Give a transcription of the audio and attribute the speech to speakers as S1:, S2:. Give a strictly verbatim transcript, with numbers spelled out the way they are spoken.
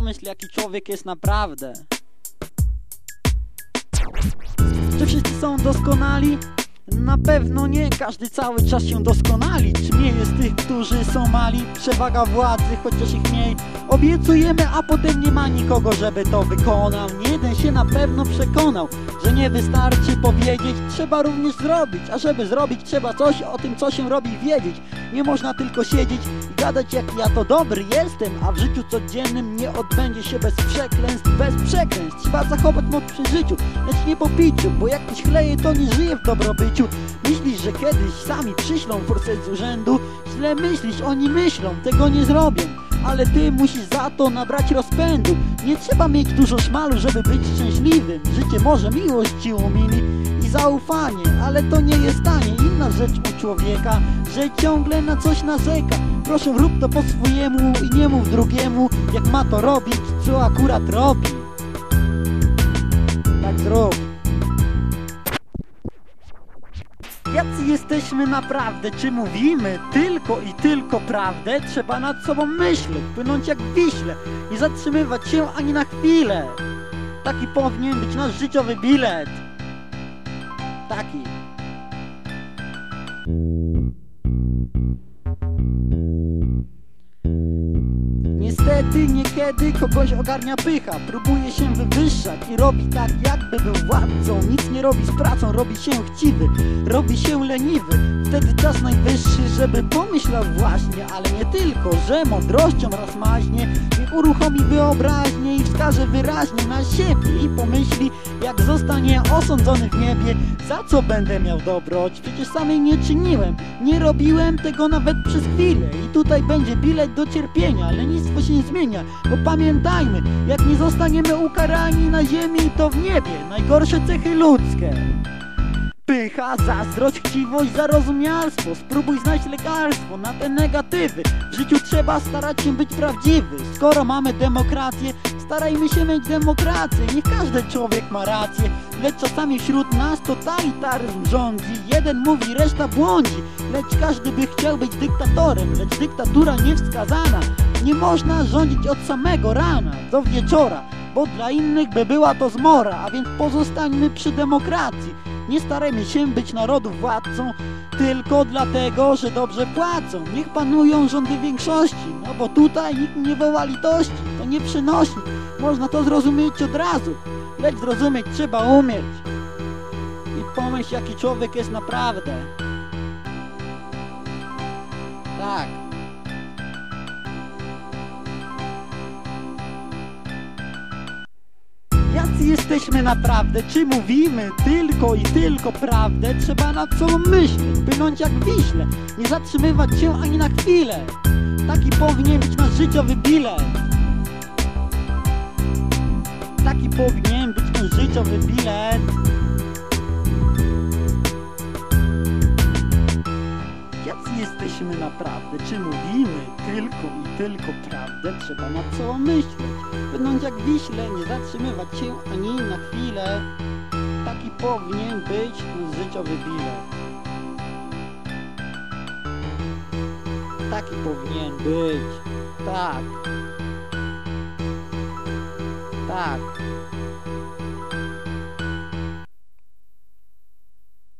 S1: pomyśl, jaki człowiek jest naprawdę. Czy wszyscy są doskonali? Na pewno nie, każdy cały czas się doskonali. Czy nie jest tych, którzy są mali? Przewaga władzy, chociaż ich mniej. Obiecujemy, a potem nie ma nikogo, żeby to wykonał. Nie jeden się na pewno przekonał, że nie wystarczy powiedzieć, trzeba również zrobić. A żeby zrobić, trzeba coś o tym, co się robi, wiedzieć. Nie można tylko siedzieć i gadać, jak ja to dobry jestem, a w życiu codziennym nie odbędzie się bez przekleństw, bez przekleństw. Trzeba zachować moc przy życiu, lecz nie po piciu, bo jak ktoś chleje, to nie żyje w dobrobyciu. Myślisz, że kiedyś sami przyślą forsę z urzędu? Źle myślisz, oni myślą, tego nie zrobią. Ale ty musisz za to nabrać rozpędu. Nie trzeba mieć dużo szmalu, żeby być szczęśliwym. Życie może miłość ci umili i zaufanie, ale to nie jest tanie. Inna rzecz u człowieka, że ciągle na coś narzeka. Proszę, rób to po swojemu i nie mów drugiemu, jak ma to robić, co akurat robi. Tak zrób. Jacy jesteśmy naprawdę? Czy mówimy tylko i tylko prawdę? Trzeba nad sobą myśleć, płynąć jak w Wiśle, nie zatrzymywać się ani na chwilę. Taki powinien być nasz życiowy bilet. Taki. Niestety niekiedy kogoś ogarnia pycha, próbuje się wywyższać i robi tak, jakby był władcą. Nic nie robi z pracą, robi się chciwy, robi się leniwy. Wtedy czas najwyższy, żeby pomyślał właśnie, ale nie tylko, że mądrością raz maźnie. Niech uruchomi wyobraźnię i wskaże wyraźnie na siebie i pomyśli, jak zostanie osądzony w niebie. Za co będę miał dobroć? Przecież samej nie czyniłem, nie robiłem tego nawet przez chwilę. I tutaj będzie bilet do cierpienia, lenistwo się zmienia, bo pamiętajmy, jak nie zostaniemy ukarani na ziemi, to w niebie. Najgorsze cechy ludzkie: pycha, zazdrość, chciwość, zarozumialstwo. Spróbuj znaleźć lekarstwo na te negatywy. W życiu trzeba starać się być prawdziwy. Skoro mamy demokrację, starajmy się mieć demokrację. Niech każdy człowiek ma rację, lecz czasami wśród nas totalitaryzm rządzi. Jeden mówi, reszta błądzi, lecz każdy by chciał być dyktatorem. Lecz dyktatura niewskazana. Nie można rządzić od samego rana do wieczora, bo dla innych by była to zmora. A więc pozostańmy przy demokracji. Nie starajmy się być narodu władcą tylko dlatego, że dobrze płacą. Niech panują rządy większości, no bo tutaj nikt nie woła litości. To nie przynosi, można to zrozumieć od razu, lecz zrozumieć trzeba umieć. I pomyśl, jaki człowiek jest naprawdę. Tak. Jacy jesteśmy naprawdę? Czy mówimy tylko i tylko prawdę? Trzeba nad sobą myśleć, płynąć jak w Wiśle, nie zatrzymywać się ani na chwilę. Taki powinien być nasz życiowy bilet. Taki powinien być nasz życiowy bilet. Jacy jesteśmy naprawdę? Czy mówimy tylko i tylko prawdę? Trzeba nad sobą myśleć, płynąć jak w Wiśle, nie zatrzymywać się ani na chwilę. Taki powinien być nasz życiowy bilet. Taki powinien być. Tak. Tak.